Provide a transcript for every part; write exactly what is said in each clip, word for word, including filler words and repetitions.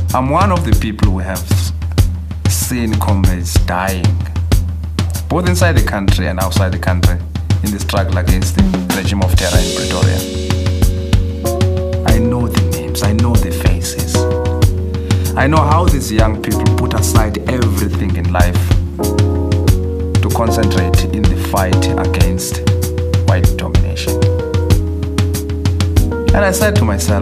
I'm one of the people who have seen comrades dying, both inside the country and outside the country, in the struggle against the regime of terror in Pretoria. I know the names, I know the faces. I know how these young people put aside everything in life to concentrate in the fight against white domination. And I said to myself,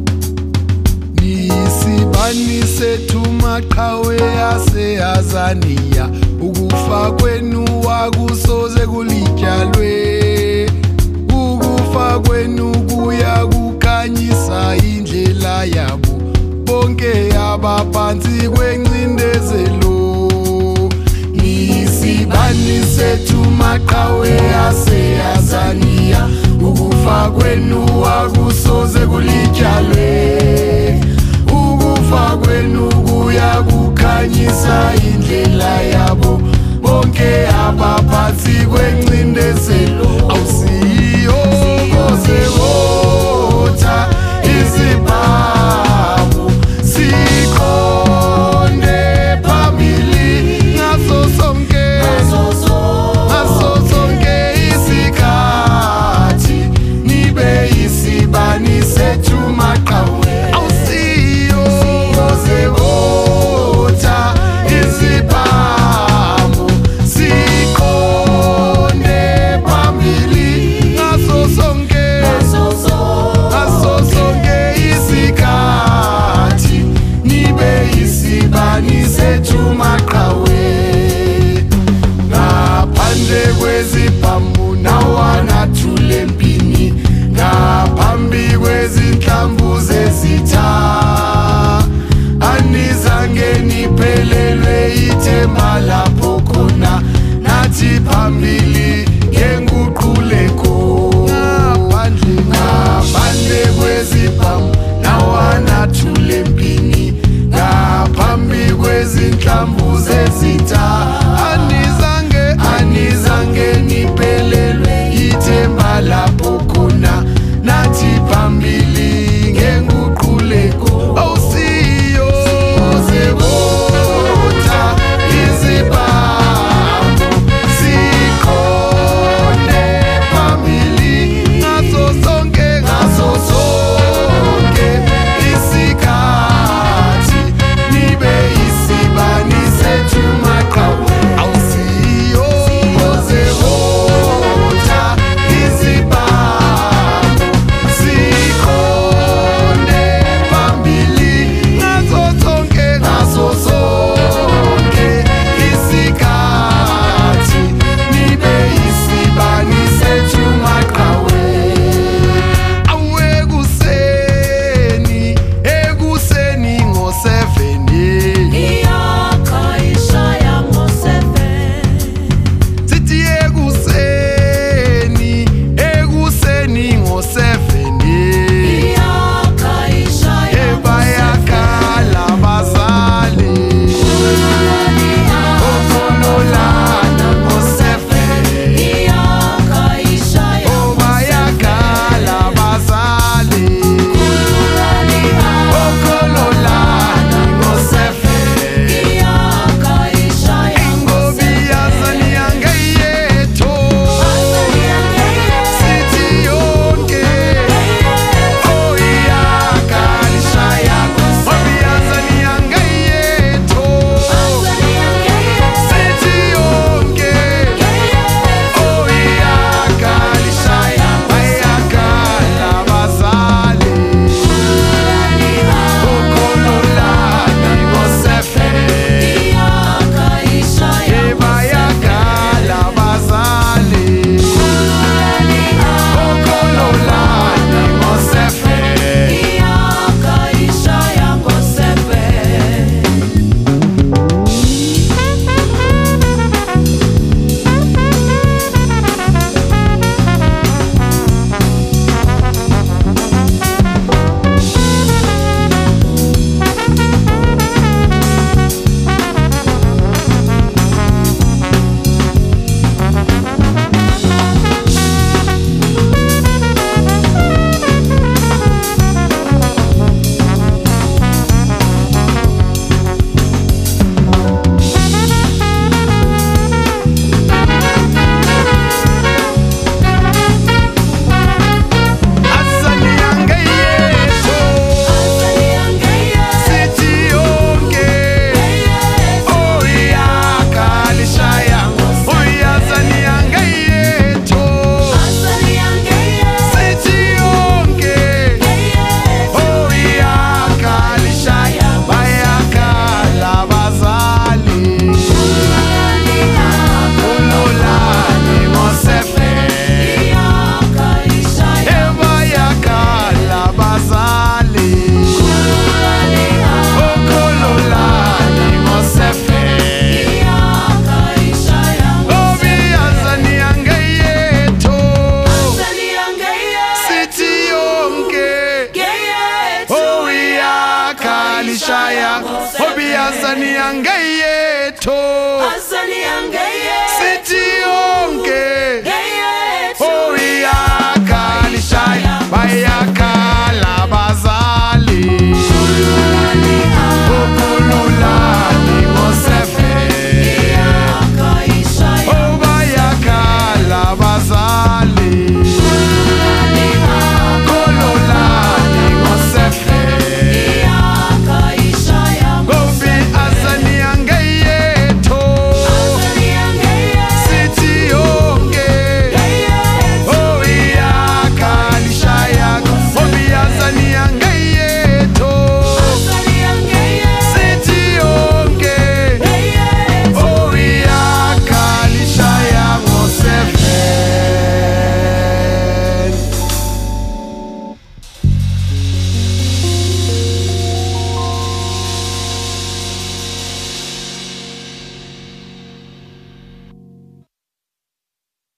Nisibanise tumaqhawe yaseAzania, ukufa kwenu akusoze kulityalwe, ukufa kwenu kuya kukhanyisa indlela yabo bonke abaphansi kwencindezelo. Nisibanise tumaqhawe yaseAzania, ukufa kwenu akusoze kulityalwe, ukufa kwenu kuya kukhanyisa indlela yabo bonke abaphansi kwencindezelo. Awusiyo kozevota izibhamu sikhonde phambili ngaso sonke ngaso sonke isikhathi nibe isibani sethu maqhawe. Awusiyo kozevota izibhamu Azali yange